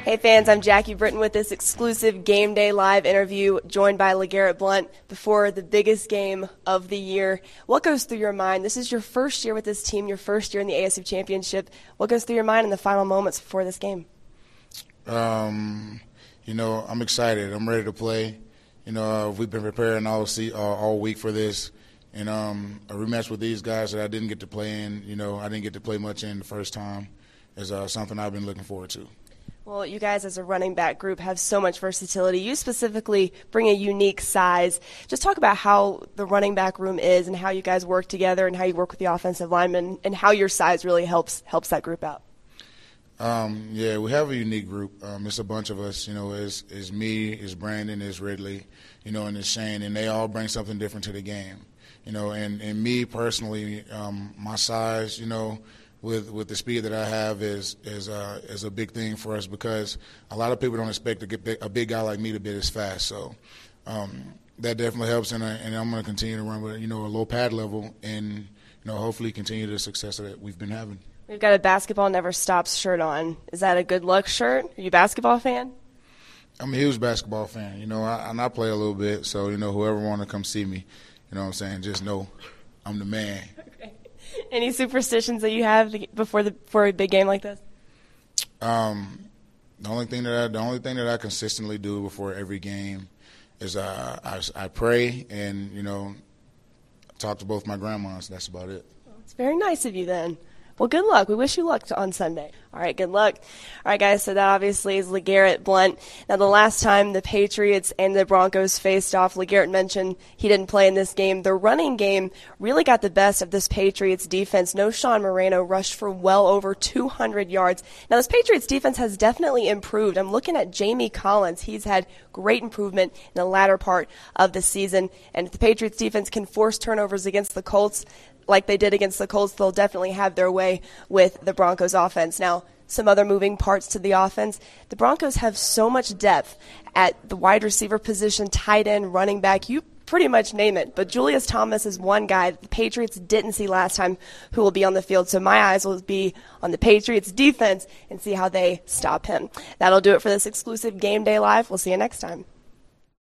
Hey fans, I'm Jackie Britton with this exclusive Game Day Live interview, joined by LeGarrette Blount before the biggest game of the year. What goes through your mind? This is your first year with this team, your first year in the ASU Championship. What goes through your mind in the final moments before this game? I'm excited. I'm ready to play. We've been preparing all week for this. And a rematch with these guys that I didn't get to play in, I didn't get to play much in the first time, is something I've been looking forward to. Well, you guys as a running back group have so much versatility. You specifically bring a unique size. Just talk about how the running back room is and how you guys work together and how you work with the offensive linemen and how your size really helps that group out. Yeah, we have a unique group. It's a bunch of us. It's me, it's Brandon, it's Ridley, and it's Shane, and they all bring something different to the game. And me personally, my size, with the speed that I have is a big thing for us because a lot of people don't expect a big guy like me to be this fast. So that definitely helps, and I'm going to continue to run with a low pad level and hopefully continue the success that we've been having. We've got a Basketball Never Stops shirt on. Is that a good luck shirt? Are you a basketball fan? I'm a huge basketball fan. I play a little bit, so whoever want to come see me, just know I'm the man. Okay. Any superstitions that you have before a big game like this? The only thing that I consistently do before every game is I pray and talk to both my grandmas. That's about it. Well, it's very nice of you then. Well, good luck. We wish you luck on Sunday. All right, good luck. All right, guys, so that obviously is LeGarrette Blount. Now, the last time the Patriots and the Broncos faced off, LeGarrette mentioned he didn't play in this game. The running game really got the best of this Patriots defense. No Sean Moreno rushed for well over 200 yards. Now, this Patriots defense has definitely improved. I'm looking at Jamie Collins. He's had great improvement in the latter part of the season. And if the Patriots defense can force turnovers against the Colts, like they did against the Colts, they'll definitely have their way with the Broncos offense. Now, some other moving parts to the offense. The Broncos have so much depth at the wide receiver position, tight end, running back. You pretty much name it. But Julius Thomas is one guy that the Patriots didn't see last time who will be on the field. So my eyes will be on the Patriots defense and see how they stop him. That'll do it for this exclusive Game Day Live. We'll see you next time.